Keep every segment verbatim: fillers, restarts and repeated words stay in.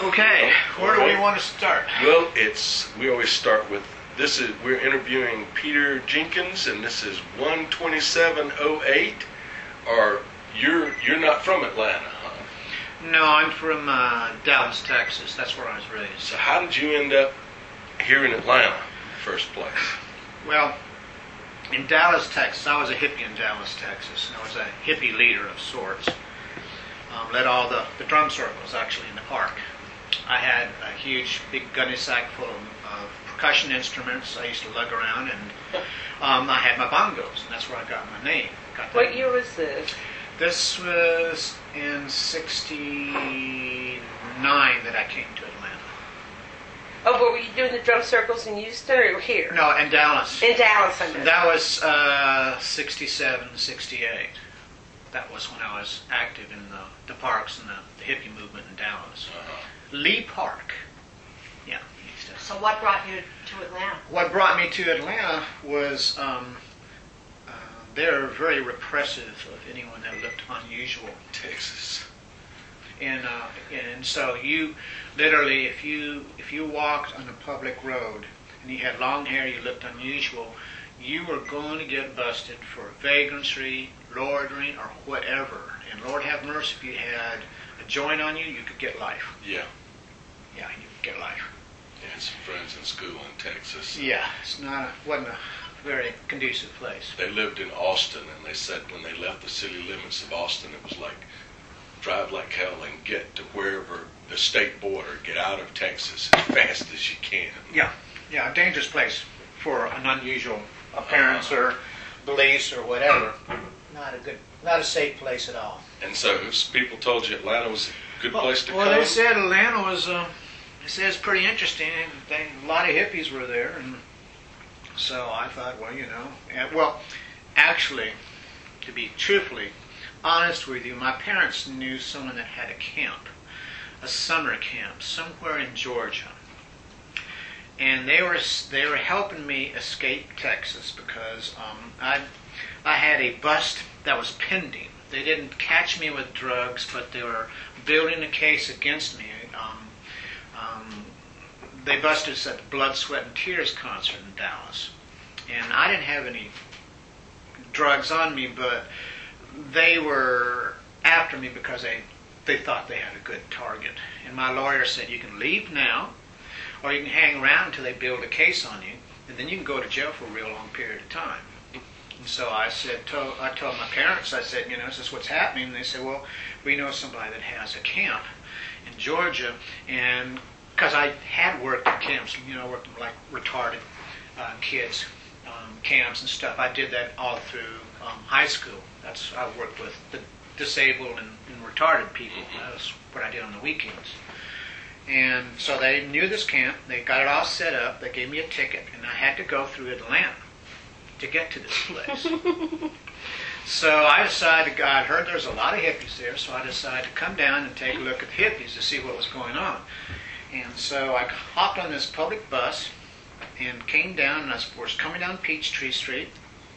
Okay, where do we want to start? Well, it's we always start with this is we're interviewing Peter Jenkins, and this is one twenty-seven oh eight. Or you're you're not from Atlanta, huh? No, I'm from uh, Dallas, Texas. That's where I was raised. So how did you end up here in Atlanta in the first place? Well, in Dallas, Texas, I was a hippie in Dallas, Texas. I was a hippie leader of sorts. Um, led all the, the drum circles, actually, in the park. I had a huge, big gunny sack full of, of percussion instruments. I used to lug around, and um, I had my bongos, and that's where I got my name. Got What name. year was this? This was in sixty-nine that I came to Atlanta. Oh, but were you doing the drum circles in Houston or here? No, in Dallas. In Dallas, I meant. That was uh, sixty-seven, sixty-eight. That was when I was active in the, the parks and the, the hippie movement in Dallas. Uh-huh. Lee Park. Yeah. So what brought you to Atlanta? What brought me to Atlanta was um, uh, they're very repressive of anyone that looked unusual. Texas. And uh, and so you literally, if you if you walked on a public road and you had long hair, you looked unusual, you were going to get busted for vagrancy, loitering, or whatever. And Lord have mercy, if you had a joint on you, you could get life. Yeah. Yeah, you could get life. I had some friends in school in Texas. Yeah, it's not a, wasn't a very conducive place. They lived in Austin, and they said when they left the city limits of Austin, it was like drive like hell and get to wherever the state border, get out of Texas as fast as you can. Yeah, yeah, a dangerous place for an unusual appearance Uh, or beliefs or whatever. Not a good, not a safe place at all. And so people told you Atlanta was a good Well, place to well come? they said Atlanta was, uh, they said it's pretty interesting. They, a lot of hippies were there, and so I thought, well, you know, and, well, actually, to be truthfully honest with you, my parents knew someone that had a camp, a summer camp, somewhere in Georgia. And they were they were helping me escape Texas because um, I I had a bust that was pending. They didn't catch me with drugs, but they were building a case against me. Um, um, they busted us at the Blood, Sweat, and Tears concert in Dallas, and I didn't have any drugs on me, but they were after me because they they thought they had a good target. And my lawyer said, you can leave now, or you can hang around until they build a case on you, and then you can go to jail for a real long period of time. And so I said, told, I told my parents, I said, you know, is this what's happening? And they said, well, we know somebody that has a camp in Georgia, and because I had worked in camps, you know, I worked in like retarded uh, kids um, camps and stuff. I did that all through um, high school. That's I worked with the disabled and, and retarded people. That was what I did on the weekends. And so they knew this camp. They got it all set up. They gave me a ticket, and I had to go through Atlanta to get to this place. So I decided, I heard there was a lot of hippies there, so I decided to come down and take a look at the hippies to see what was going on. And so I hopped on this public bus and came down, and I was coming down Peachtree Street.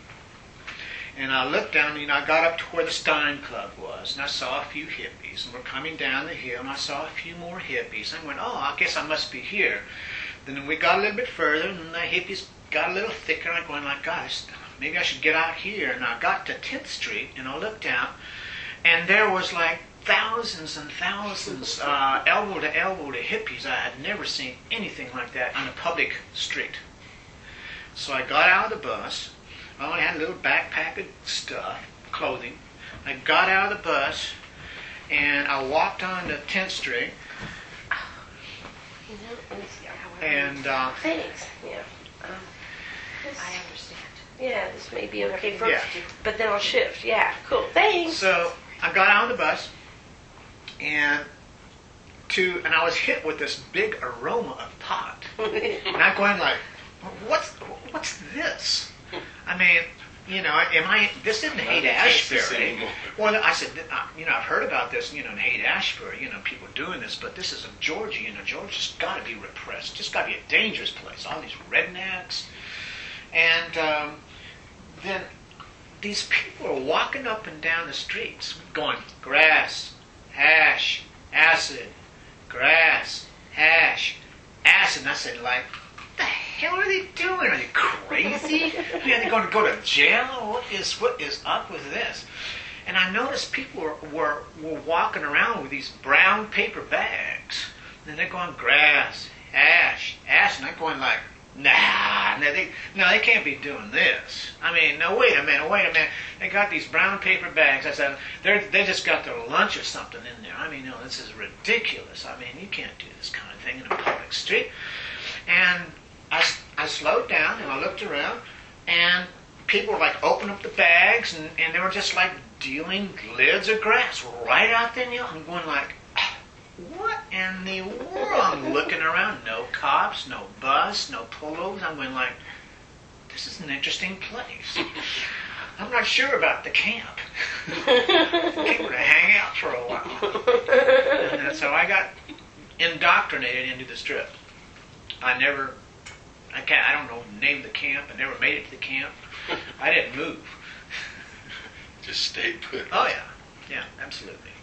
And I looked down, you know, I got up to where the Stein Club was, and I saw a few hippies, and we're coming down the hill, and I saw a few more hippies. I went, oh, I guess I must be here. Then we got a little bit further, and the hippies got a little thicker, and I'm going like, gosh, maybe I should get out here. And I got to tenth Street, and I looked out, and there was like thousands and thousands, uh, elbow to elbow to hippies. I had never seen anything like that on a public street. So I got out of the bus. I only had a little backpack of stuff, clothing. I got out of the bus, and I walked on to tenth Street. You know, let me see how I And, uh, Thanks. Yeah. Um, this, I understand. yeah, this may be okay first, Yeah. but then I'll shift. Yeah, cool. Thanks. So I got out of the bus, and to and I was hit with this big aroma of pot. And I'm going like, what's what's this? I mean, you know, am I? This isn't Haight Ashbury. Well, I said, you know, I've heard about this, you know, in Haight Ashbury, you know, people doing this, but this is in Georgia. You know, Georgia's got to be repressed. It's got to be a dangerous place. All these rednecks, and um, then these people are walking up and down the streets, going grass, hash, acid, grass, said, like, what the hell are they doing? Are they crazy? I mean, are they going to go to jail? What is what is up with this? And I noticed people were, were, were walking around with these brown paper bags. And they're going, grass, ash, ash. And I'm going like, nah, no they, no, they can't be doing this. I mean, no, wait a minute, wait a minute. They got these brown paper bags. I said, they they just got their lunch or something in there. I mean, no, this is ridiculous. I mean, you can't do this kind of thing in a public street. And I, I slowed down and I looked around, and people were like opening up the bags, and, and they were just like dealing lids of grass right out there. You know, I'm going like, what in the world? I'm looking around, no cops, no bus, no pullovers. I'm going like, this is an interesting place. I'm not sure about the camp. People to hang out for a while. And so I got indoctrinated into the strip. I never, I can't, I don't know, name the camp. I never made it to the camp. I didn't move. Just stay put. Oh yeah, yeah, absolutely.